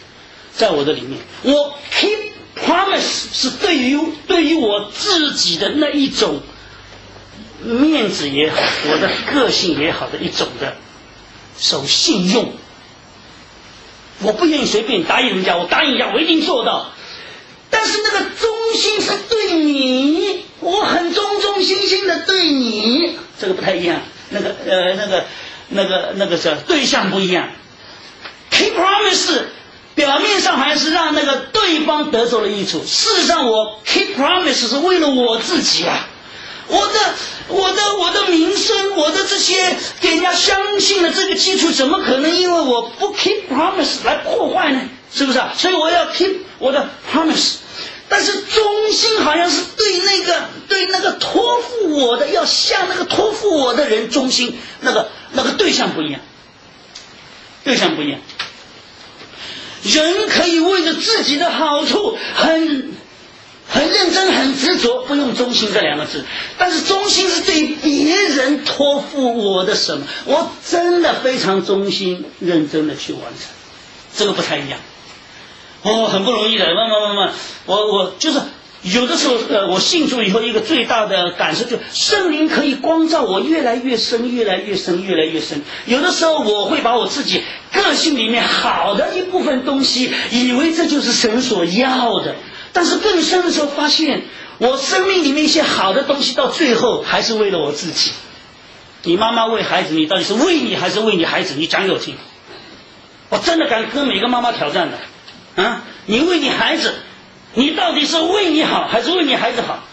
我 keep promise 是对于我自己的那一种面子也好，我的个性也好的一种的守信用。我不愿意随便答应人家，我答应人家我一定做到。但是那个忠心是对你，我很忠心的对你，这个不太一样。那个是对象不一样。Keep promise 表面上好像是让那个对方得着了益处，事实上我 keep promise 是为了我自己啊。我的名声，我的这些给人家相信的这个基础，怎么可能因为我不 keep promise 来破坏呢？是不是啊？所以我要 keep 我的 promise。但是忠心好像是对那个托付我的，要向那个托付我的人忠心，那个对象不一样，人可以为了自己的好处很认真很执着，不用忠心这两个字，但是忠心是对别人托付我的什么，我真的非常忠心认真的去完成，这个不太一样。很不容易的，我就是有的时候我信主以后一个最大的感受，就圣灵可以光照我越来越深。有的时候我会把我自己个性里面好的一部分东西以为这就是神所要的，但是更深的时候发现我生命里面一些好的东西到最后还是为了我自己。你妈妈为孩子，你到底是为你还是为你孩子？你讲给我听。我真的敢跟每个妈妈挑战的你为你孩子，你到底是为你好还是为你孩子好？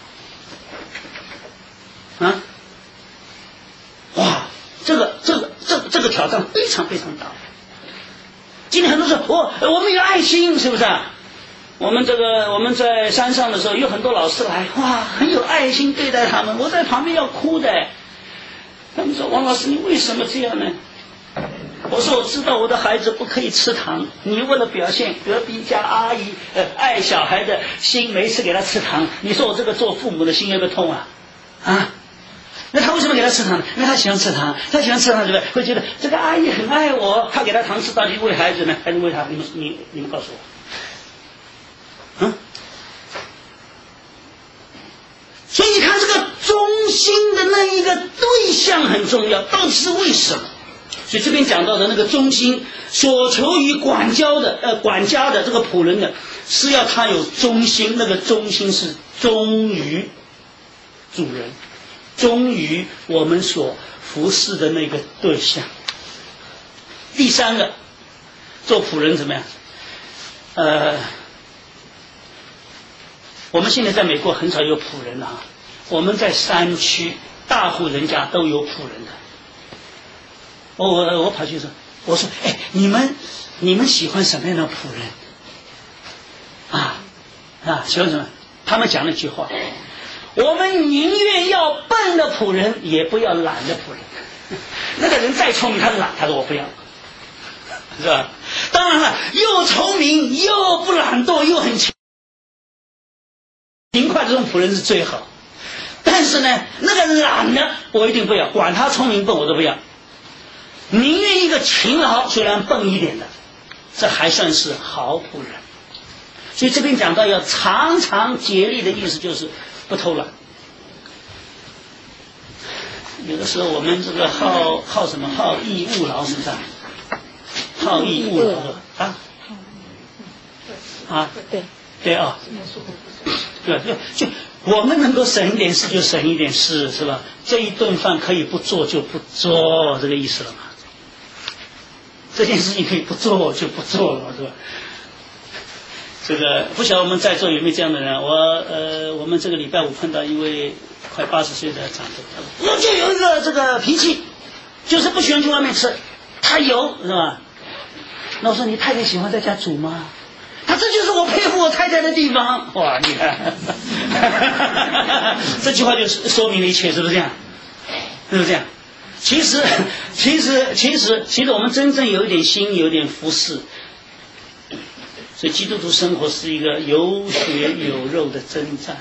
哇，这个挑战非常非常大。今天很多人说我们有爱心，是不是啊？我们在山上的时候有很多老师来，哇，很有爱心对待他们，我在旁边要哭的。他们说王老师你为什么这样呢？我说我知道我的孩子不可以吃糖，你为了表现隔壁家阿姨爱小孩的心，每次给他吃糖，你说我这个做父母的心有没有痛啊？那他为什么给他吃糖呢？因为他喜欢吃糖，对不对？会觉得这个阿姨很爱我，他给他糖吃到底为孩子呢还是为他？你们告诉我。所以你看这个忠心的那一个对象很重要，到底是为什么？所以这边讲到的那个忠心，所求于管家的这个仆人的，是要他有忠心，那个忠心是忠于主人，忠于我们所服侍的那个对象。第三个，做仆人怎么样？我们现在在美国很少有仆人了我们在山区大户人家都有仆人的。我跑去说，我说你们喜欢什么样的仆人喜欢什么？他们讲了一句话，我们宁愿要笨的仆人，也不要懒的仆人。那个人再聪明他懒，他说我不要，是吧？当然了，又聪明又不懒惰又很勤快，这种仆人是最好。但是呢，那个懒的我一定不要，管他聪明笨我都不要。宁愿一个勤劳虽然笨一点的，这还算是好仆人。所以这边讲到要常常竭力的意思就是不偷懒。有的时候我们这个好什么好逸恶劳，是不是好逸恶劳对就我们能够省一点事就省一点事，是吧？这一顿饭可以不做就不做，这个意思了嘛？这件事情可以不做就不做了，是吧？这个不晓得我们在座有没有这样的人？我们这个礼拜五碰到一位快80岁的长辈，我就有一个这个脾气，就是不喜欢去外面吃，他有是吧？ 那我说你太太喜欢在家煮吗？他这就是我佩服我太太的地方。哇，你看，这句话就说明了一切，是不是这样？是不是这样？其实我们真正有一点心，有一点服侍。所以基督徒生活是一个有血有肉的征战。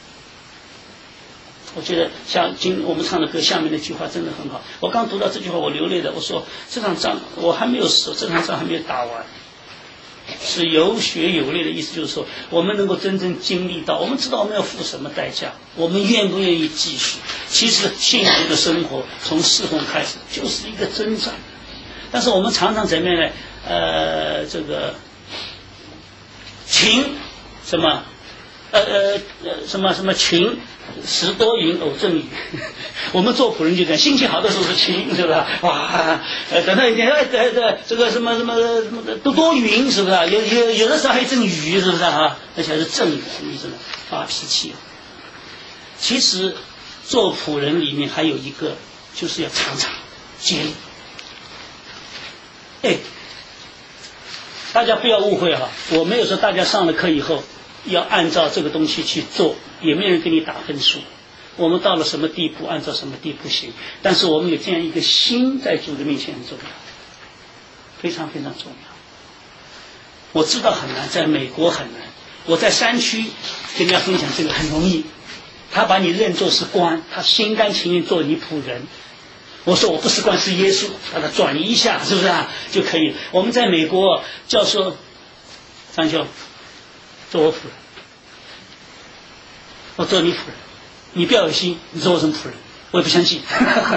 我觉得像我们唱的歌下面那句话真的很好。我刚读到这句话我流泪的，我说这场仗我还没有死，这场仗还没有打完。是有血有泪的意思，就是说我们能够真正经历到，我们知道我们要付什么代价，我们愿不愿意继续。其实幸福的生活从侍奉开始就是一个征战，但是我们常常怎么样呢？这个群什么什么群时多云偶阵雨，我们做仆人就讲心情好的时候是晴，是不是？哇，等到一点这个什么都多云，是不是？有的时候还有阵雨，是不是啊？而且是阵雨，什么意思呢？发脾气。其实做仆人里面还有一个，就是要常常接力。哎，大家不要误会哈，我没有说大家上了课以后要按照这个东西去做，也没人给你打分数。我们到了什么地步，按照什么地步行。但是我们有这样一个心在主的面前很重要，非常非常重要。我知道很难，在美国很难。我在山区跟人家分享这个很容易，他把你认作是官，他心甘情愿做你仆人。我说我不是官，是耶稣，把它转移一下，是不是啊？就可以。我们在美国叫说张兄，做我仆人，我做你仆人，你不要有心，你做我什么仆人？我也不相信。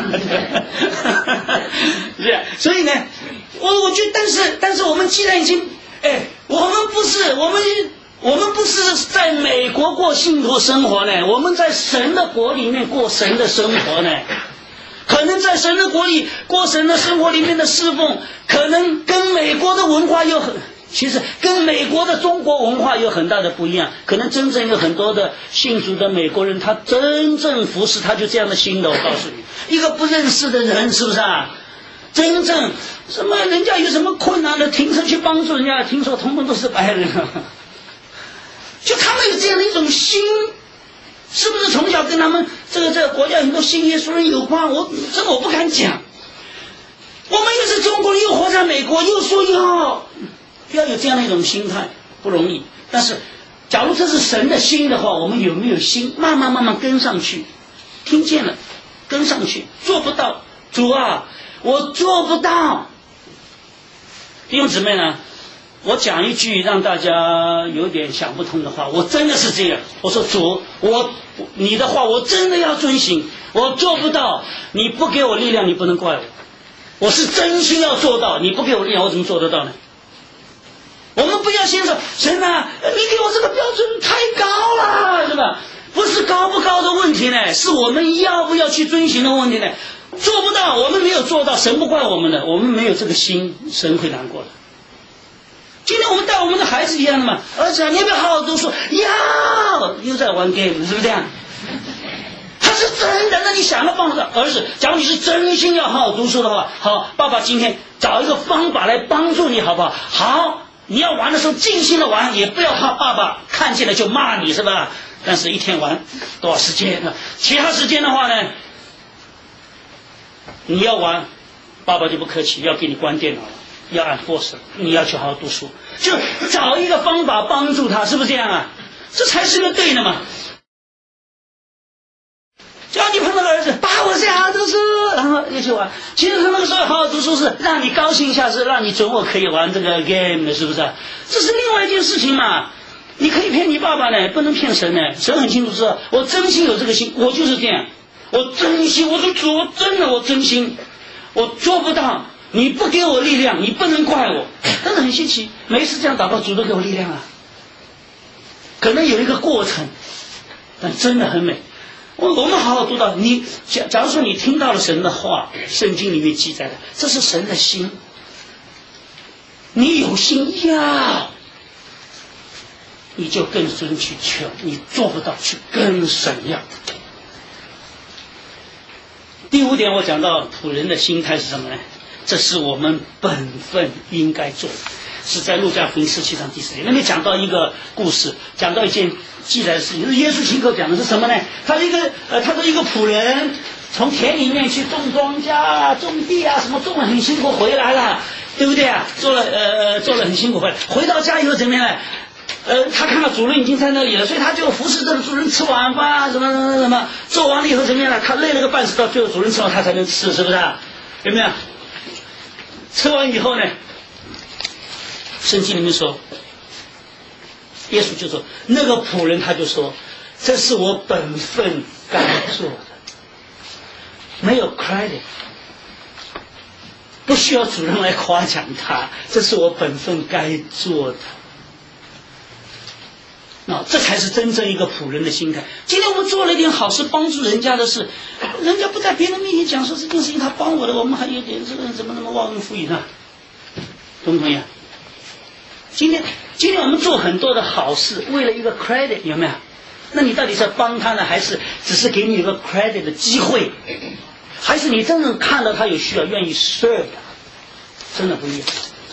是啊，所以呢，我觉得，但是我们既然已经，我们不是在美国过幸福生活呢，我们在神的国里面过神的生活呢。可能在神的国里过神的生活里面的侍奉，可能跟美国的文化其实跟美国的中国文化有很大的不一样。可能真正有很多的信主的美国人，他真正服侍他就这样的心的。我告诉你，一个不认识的人，是不是啊？真正什么人家有什么困难的，停车去帮助人家，听说统统都是白人，就他们有这样的一种心。是不是从小跟他们这个国家很多信耶稣人有关？我不敢讲。我们又是中国人，又活在美国，又说要有这样的一种心态，不容易。但是，假如这是神的心的话，我们有没有心慢慢跟上去？听见了，跟上去。做不到，主啊，我做不到。弟兄姊妹呢？我讲一句让大家有点想不通的话，我真的是这样。我说主，你的话我真的要遵行，我做不到，你不给我力量，你不能怪我。我是真心要做到，你不给我力量，我怎么做得到呢？我们不要先说神啊，你给我这个标准太高了，是吧？不是高不高的问题呢，是我们要不要去遵行的问题呢。做不到，我们没有做到，神不怪我们的，我们没有这个心，神会难过的。今天我们带我们的孩子一样的嘛，儿子啊，你要不要好好读书？又在玩 game， 是不是这样？他是真的，那你想个方法，儿子，假如你是真心要好好读书的话，好，爸爸今天找一个方法来帮助你，好不好？好，你要玩的时候尽心的玩，也不要怕爸爸看见了就骂你，是吧？但是一天玩多少时间呢？其他时间的话呢，你要玩，爸爸就不客气，要给你关电脑了。要按 force， 你要去好好读书，就找一个方法帮助他，是不是这样啊？这才是个对的嘛。只要你碰到个儿子，爸，我是好好读书，然后又去玩。其实他那个时候好好读书是让你高兴一下，是让你准我可以玩这个 game 的，是不是？这是另外一件事情嘛。你可以骗你爸爸呢，不能骗神呢。神很清楚知道，我真心有这个心，我就是这样，我真心，我说主，真的我真心，我做不到。你不给我力量，你不能怪我。但是很稀奇，每一次这样祷告，主都给我力量啊。可能有一个过程，但真的很美。我们好好读到你，假如说你听到了神的话，圣经里面记载的，这是神的心。你有心要，你就跟神去求；你做不到，去跟神要。第5点，我讲到仆人的心态是什么呢？ 这是我们本分应该做的。是在路加福音17章第10节，那里讲到一个故事，讲到一件记载的事情。耶稣亲口讲的是什么呢？他说一个仆人从田里面去种庄稼、种地啊，什么种了很辛苦回来了，对不对啊？做了很辛苦回到家以后怎么样呢？他看到主人已经在那里了，所以他就服侍这个主人吃晚饭啊，什么，做完了以后怎么样呢？他累了个半死，到最后主人吃完他才能吃，是不是啊？有没有？吃完以后呢？圣经里面说，耶稣就说那个仆人他就说，这是我本分该做的，没有 credit， 不需要主人来夸奖他，这是我本分该做的。这才是真正一个仆人的心态。今天我们做了一点好事，帮助人家的事，人家不在别人面前讲说这件事情他帮我的，我们还有点这个怎么那么忘恩负义呢？同不同意啊？今天我们做很多的好事，为了一个 credit， 有没有？那你到底是要帮他呢，还是只是给你一个 credit 的机会？还是你真正看到他有需要，愿意 serve？ 真的不一样。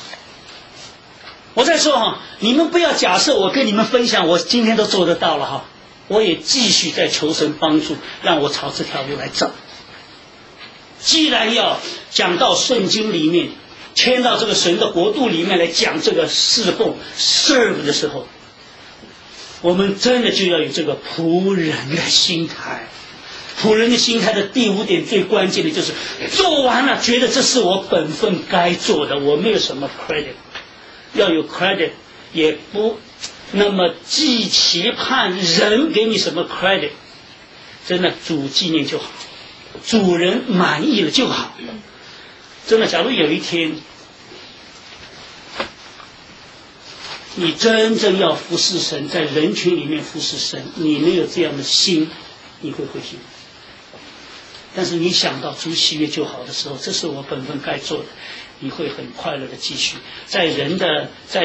我再说哈，你们不要假设我跟你们分享，我今天都做得到了哈，我也继续在求神帮助，让我朝这条路来走。既然要讲到圣经里面，迁到这个神的国度里面来讲这个侍奉 serve 的时候，我们真的就要有这个仆人的心态。仆人的心态的第5点最关键的就是做完了觉得这是我本分该做的，我没有什么 credit， 要有 credit， 也不那么既期盼人给你什么 credit， 真的主纪念就好，主人满意了就好。真的，假如有一天你真正要服侍神，在人群里面服侍神，你没有这样的心，你会灰心。但是你想到主喜悦就好的时候，这是我本分该做的，你会很快乐的继续。在人的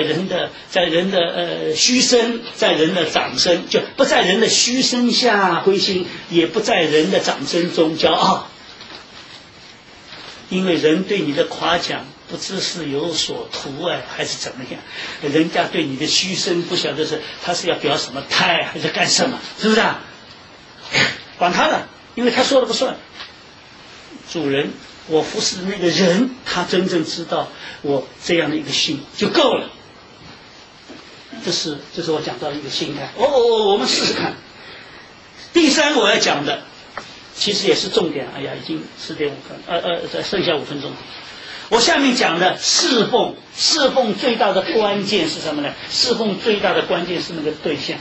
嘘声，在人的掌声，就不在人的嘘声下灰心，也不在人的掌声中骄傲。因为人对你的夸奖不知是有所图还是怎么样，人家对你的嘘声不晓得是他是要表什么态还是干什么，是不是啊？管他的，因为他说了不算。主人，我服侍的那个人，他真正知道我这样的一个心就够了。这是我讲到的一个心态。我们试试看。第3我要讲的其实也是重点，哎呀，已经4点5分，剩下5分钟。我下面讲的侍奉最大的关键是什么呢？侍奉最大的关键是那个对象。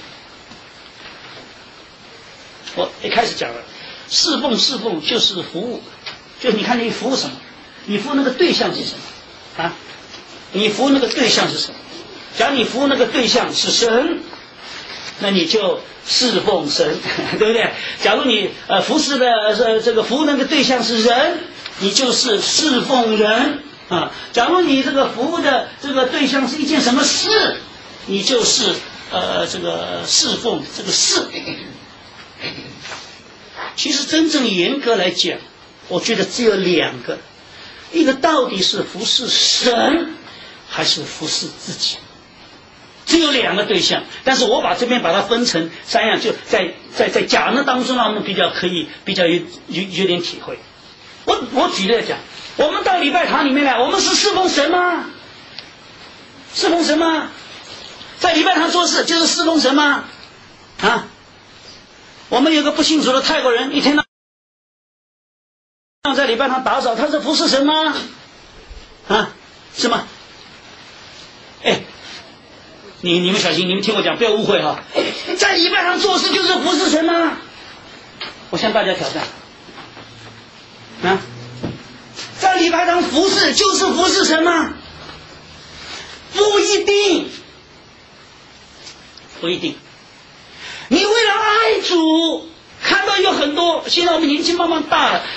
我一开始讲了，侍奉就是服务，就是你看你服务什么，你服务那个对象是什么啊？你服务那个对象是什么？假如你服务那个对象是神，那你就侍奉神，对不对？假如你服侍的这个服务那个对象是人，你就是侍奉人啊。假如你这个服务的这个对象是一件什么事，你就是这个侍奉这个事。其实真正严格来讲，我觉得只有2个，一个到底是服侍神，还是服侍自己。只有2个对象，但是我这边把它分成3样，就在讲的当中，让我们比较有点体会。我举例来讲，我们到礼拜堂里面来，我们是侍奉神吗？侍奉神吗？在礼拜堂做事就是侍奉神吗？啊？我们有个不信主的泰国人，一天到晚在礼拜堂打扫，他是服侍神吗？啊？是吗？你们小心，你们听我讲，不要误会哈。在礼拜堂做事就是服侍神吗？我向大家挑战啊！在礼拜堂服侍就是服侍神吗？不一定，不一定。你为了爱主，看到有很多，现在我们年纪慢慢大了，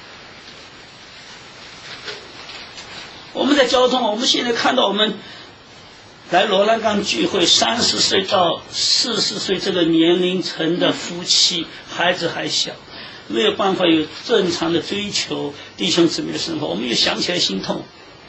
我们在交通，我们现在看到我们来罗兰岗聚会，30岁到40岁这个年龄层的夫妻，孩子还小， 没有办法有正常的追求弟兄姊妹的生活，我们又想起来心痛。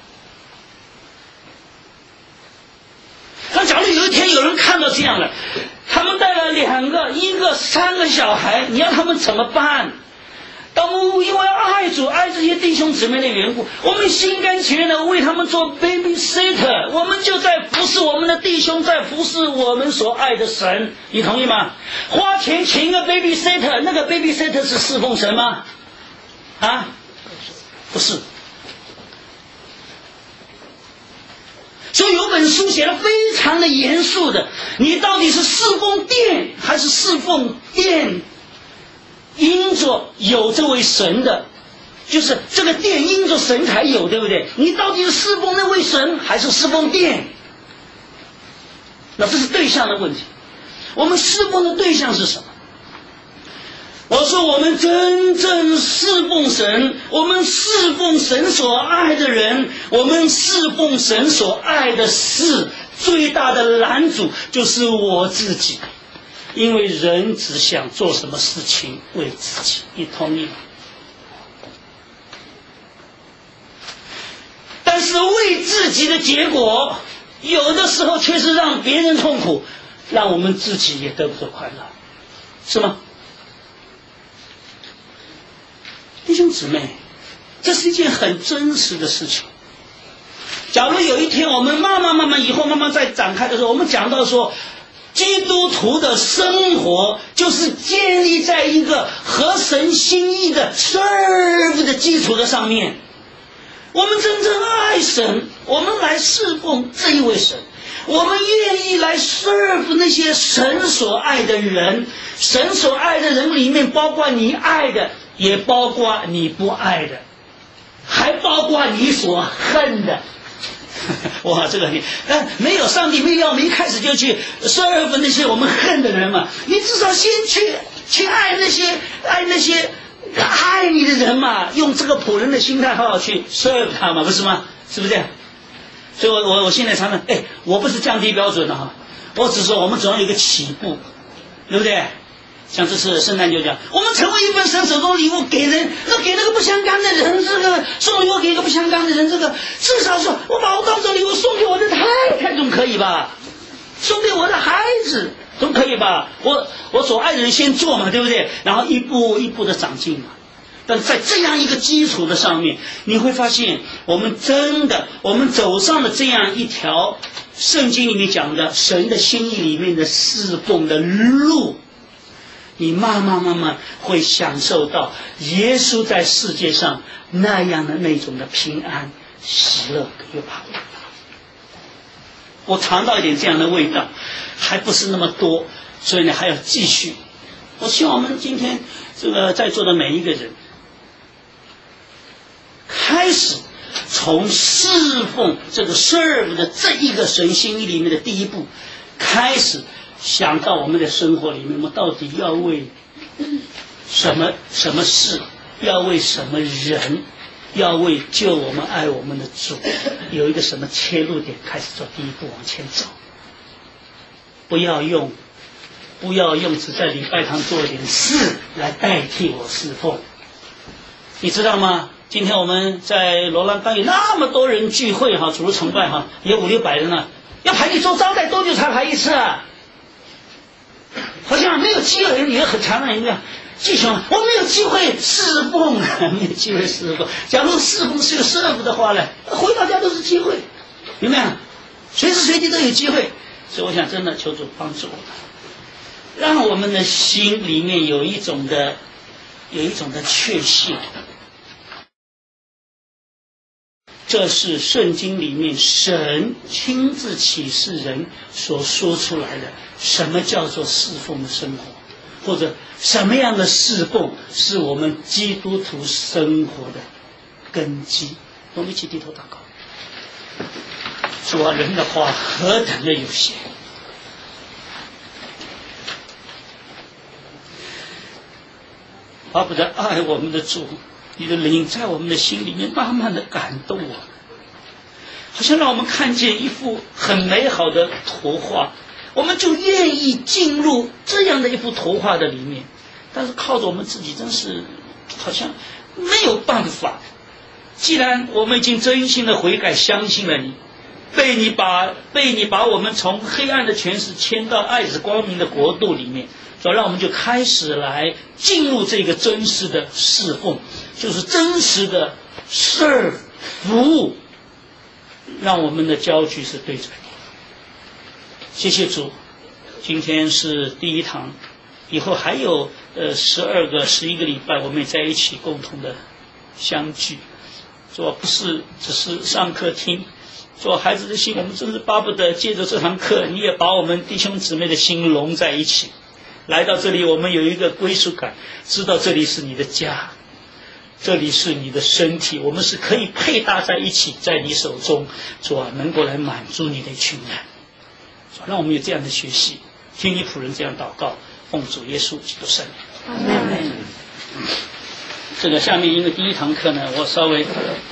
那假如有一天有人看到这样了，他们带了2个、1个、3个小孩，你要他们怎么办？当我因为爱主爱这些弟兄姊妹的缘故，我们心甘情愿的为他们做 babysitter， 我们就在服侍我们的弟兄，在服侍我们所爱的神，你同意吗？花钱请一个 babysitter， 那个 babysitter 是侍奉神吗？啊，不是。所以有本书写得非常的严肃的，你到底是侍奉殿还是侍奉殿？因着有这位神的，就是这个殿因着神才有，对不对？你到底是侍奉那位神还是侍奉殿？那这是对象的问题。我们侍奉的对象是什么？我说我们真正侍奉神，我们侍奉神所爱的人，我们侍奉神所爱的事，最大的拦阻就是我自己。因为人只想做什么事情为自己，你同意吗？但是为自己的结果，有的时候却是让别人痛苦，让我们自己也得不到快乐，是吗？弟兄姊妹，这是一件很真实的事情。假如有一天我们慢慢以后再展开的时候，我们讲到说基督徒的生活就是建立在一个合神心意的 serve 的基础的上面。我们真正爱神，我们来侍奉这一位神，我们愿意来 serve 那些神所爱的人。神所爱的人里面包括你爱的，也包括你不爱的，还包括你所恨的。哇，这个没有上帝没有要我们一开始就去 serve 那些我们恨的人嘛，你至少先去爱那些爱你的人嘛，用这个仆人的心态好好去 serve 他嘛，不是吗？是不是这样？所以我现在常常我不是降低标准的哈，我只说我们总要有一个起步，对不对？像这次圣诞就讲，我们成为一份神手中礼物给人，给那个不相干的人，这个送礼物给一个不相干的人，这个至少说我把我当做礼物送给我的太太总可以吧，送给我的孩子总可以吧，我所爱的人先做嘛，对不对？然后一步一步的长进嘛。但在这样一个基础的上面，你会发现我们走上了这样一条圣经里面讲的神的心意里面的侍奉的路，你慢慢会享受到耶稣在世界上那样的那种的平安、喜乐跟把握。我尝到一点这样的味道，还不是那么多，所以呢还要继续。我希望我们今天这个在座的每一个人，开始从侍奉这个 serve 的这一个神心意里面的第一步开始，想到我们的生活里面，我们到底要为什么事，要为什么人，要为救我们爱我们的主有一个什么切入点，开始做第一步往前走。不要用只在礼拜堂做点事来代替我侍奉，你知道吗？今天我们在罗兰班有那么多人聚会哈，主日崇拜哈，有500-600人啊，要排一桌招待多久才排一次啊？好像没有机会，也很常人一样。弟兄，我没有机会侍奉，没有机会侍奉。假如侍奉是个serve的话呢，回到家都是机会，有没有？随时随地都有机会。所以我想真的求主帮助我们，让我们的心里面有一种的确信。这是圣经里面神亲自启示人所说出来的，什么叫做侍奉的生活，或者什么样的侍奉是我们基督徒生活的根基。我们一起低头祷告。主啊，人的话何等的有限，巴不得爱我们的主，你的灵在我们的心里面慢慢的感动我们，好像让我们看见一幅很美好的图画，我们就愿意进入这样的一幅图画的里面， 但是靠着我们自己真是好像没有办法。既然我们已经真心的悔改，相信了你，被你把我们从黑暗的权势迁到爱子光明的国度里面，所以让我们就开始来进入这个真实的侍奉，就是真实的 serve 服务，让我们的焦距是对着你。谢谢主，今天是第一堂，以后还有11个礼拜，我们也在一起共同的相聚。说不是只是上课听，做孩子的心，我们真是巴不得借着这堂课，你也把我们弟兄姊妹的心融在一起。来到这里，我们有一个归属感，知道这里是你的家，这里是你的身体，我们是可以配搭在一起，在你手中，主啊，能够来满足你的群人。让我们有这样的学习，听你仆人这样祷告，奉主耶稣基督圣名。阿门。这个下面因为第一堂课呢，我稍微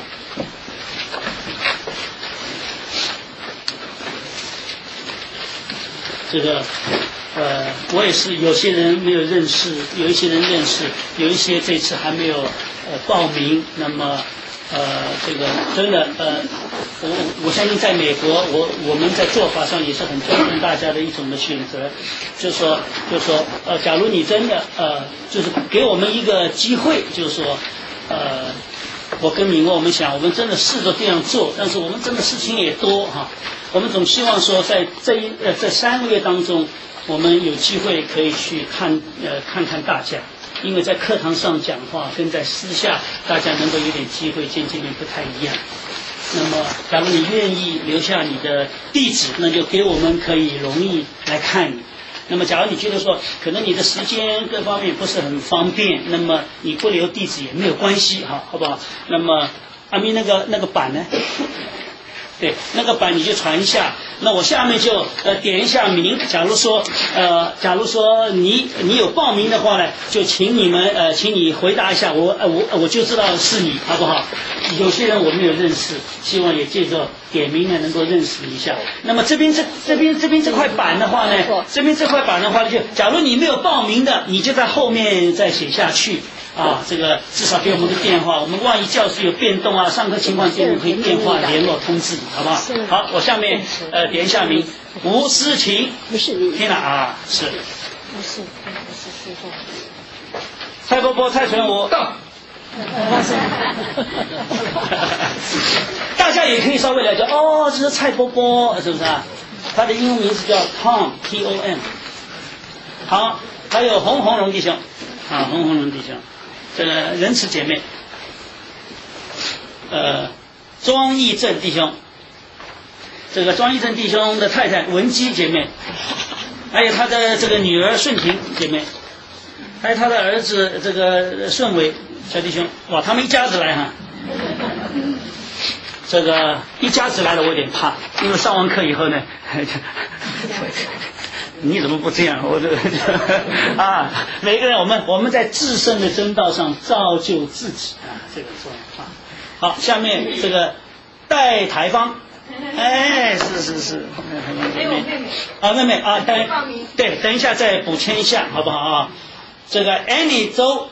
这个我也是有些人没有认识，有一些人认识，有一些这次还没有报名。那么这个真的我相信在美国，我们在做法上也是很尊重大家的一种的选择，就是说假如你真的就是给我们一个机会，就是说我跟敏我们想，我们真的试着这样做，但是我们真的事情也多哈。我们总希望说在这3个月当中，我们有机会可以去看看大家。因为在课堂上讲话跟在私下大家能够有点机会见面不太一样。那么假如你愿意留下你的地址，那就给我们可以容易来看你。那么假如你觉得说可能你的时间各方面不是很方便，那么你不留地址也没有关系哈，好不好？那么阿明那个版呢？对，那个版你就传一下，那我下面就点一下名。假如说你有报名的话呢，就请你回答一下，我就知道是你，好不好？有些人我没有认识，希望也借着点名呢能够认识一下。那么这边这块板的话呢，就假如你没有报名的，你就在后面再写下去。这个至少给我们个电话，我们万一教室有变动啊，上课情况这样可以电话联络通知你，好不好？好，我下面点一下名，吴思琴， 不是你， 听了啊，是， 不是蔡伯伯、蔡纯武到。大家也可以稍微了解，这是蔡伯伯，是不是啊？他的英文名字叫 Tom T-O-M。好，还有洪荣弟兄，洪荣弟兄。这个仁慈姐妹，庄义正弟兄，这个庄义正弟兄的太太文姬姐妹，还有他的这个女儿顺婷姐妹，还有他的儿子这个顺伟小弟兄，哇，他们一家子来哈。这个一家子来了，我有点怕，因为上完课以后呢，你怎么不这样？每个人我们在自身的真道上造就自己啊，这个重要啊。好，下面这个戴台芳，是，妹妹啊，对，等一下再补签一下，好不好啊？这个 Annie 周，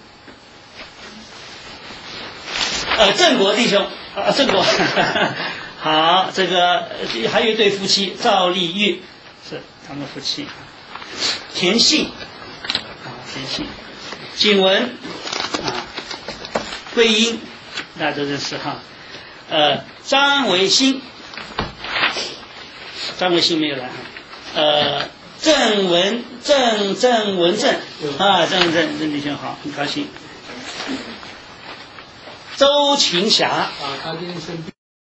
郑国弟兄郑国，好，这个还有一对夫妻赵丽玉，是他们夫妻，田信，景文，桂英，大家都认识哈，张维新没有来哈，郑文正郑弟兄好，很高兴。周琴霞， 他今天生病。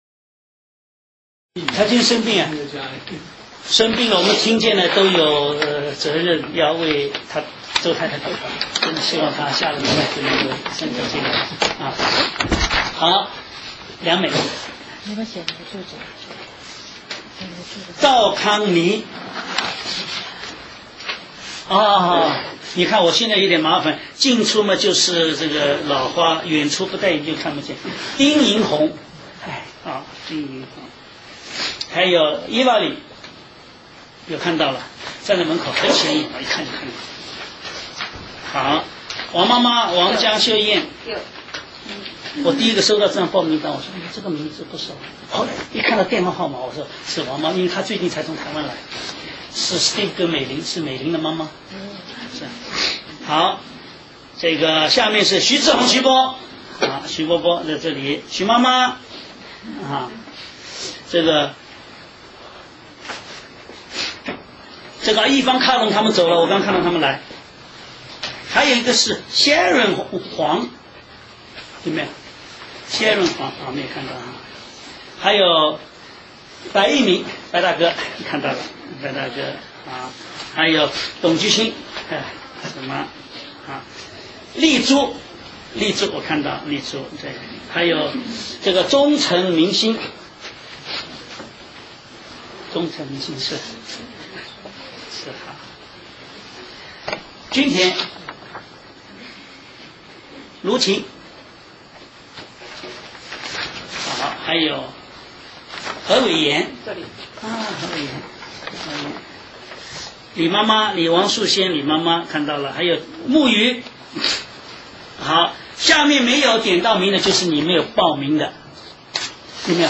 生病了，我们听见了都有责任要为他周太太祷告，真的希望他下个礼拜就能够身体健康啊。好，梁美， 你们写你的住址。 赵康妮，你看我现在有点麻烦，近处嘛就是这个老花，远处不戴眼镜看不见。丁银红，丁银红，还有伊瓦里，有看到了，站在门口很显眼，一看就看到。 好，王妈妈王江秀燕。我第一个收到这张报名单，我说这个名字不熟。后来一看到电话号码，我说是王妈，因为她最近才从台湾来，是 Steve 跟美玲，是美玲的妈妈。是。好，这个下面是徐志宏、徐波，啊，徐波波在这里，徐妈妈，啊，这个一方卡隆他们走了，我刚看到他们来。还有一个是 Sharon 黄，有没有 ？Sharon 黄啊，没有看到啊。还有白一鸣，白大哥看到了，白大哥啊。还有董居新，什么啊？丽珠我看到丽珠对。还有这个中诚明星是好。君田。卢琴，好，还有何伟岩，这里何伟岩，李妈妈，李王素仙，李妈妈看到了，还有木鱼，好，下面没有点到名的，就是你没有报名的，有没有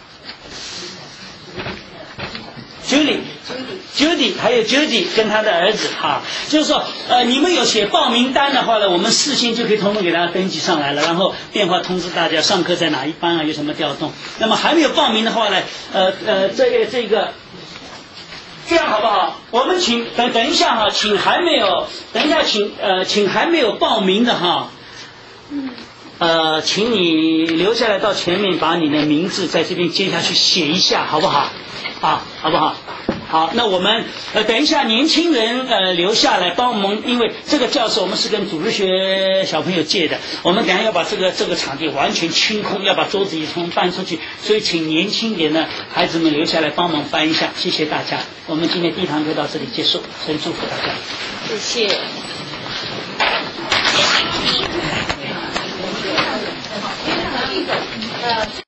？Judy， 还有 Judy 跟他的儿子哈，就是说你们有写报名单的话呢，我们事先就可以通通给大家登记上来了，然后电话通知大家上课在哪一班啊，有什么调动。那么还没有报名的话呢，这个这样好不好？我们请等一下哈，请还没有报名的哈，请你留下来到前面把你的名字在这边接下去写一下，好不好？啊，好不好？好，那我们等一下年轻人留下来帮我们，因为这个教室我们是跟主日学小朋友借的，我们等一下要把这个场地完全清空，要把桌子椅从搬出去，所以请年轻点的孩子们留下来帮忙搬一下，谢谢大家。我们今天第一堂课到这里结束，先祝福大家。 谢谢。